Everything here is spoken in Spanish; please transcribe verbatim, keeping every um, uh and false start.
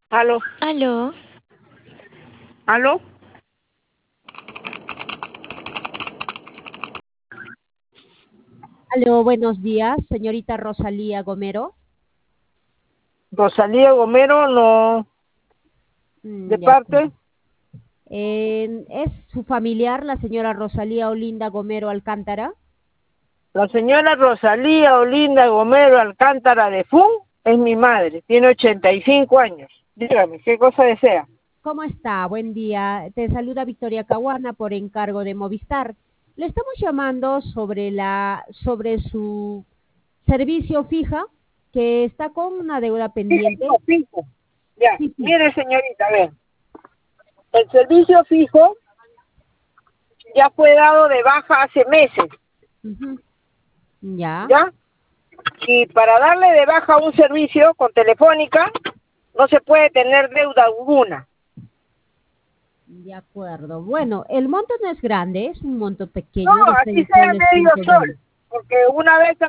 Aló, Aló, aló. Aló, buenos días, señorita Rosalía Gomero. Rosalía Gomero, no. ¿De Mm, de parte? acuerdo. Eh, ¿es su familiar, la señora Rosalía Olinda Gomero Alcántara? La señora Rosalía Olinda Gomero Alcántara de Fun es mi madre, tiene ochenta y cinco años. Dígame, ¿qué cosa desea? ¿Cómo está? Buen día. Te saluda Victoria Caguana por encargo de Movistar. Le estamos llamando sobre la sobre su servicio fija que está con una deuda Fijo, pendiente. fijo, fijo. Ya, Sí, sí. mire señorita, a ver. El servicio fijo ya fue dado de baja hace meses, Ujú. Ya, ¿ya? Y para darle de baja un servicio con Telefónica no se puede tener deuda alguna. de acuerdo. Bueno, el monto no es grande, es un monto No, pequeño de así seis sea soles medio punto sol, veinte. porque una vez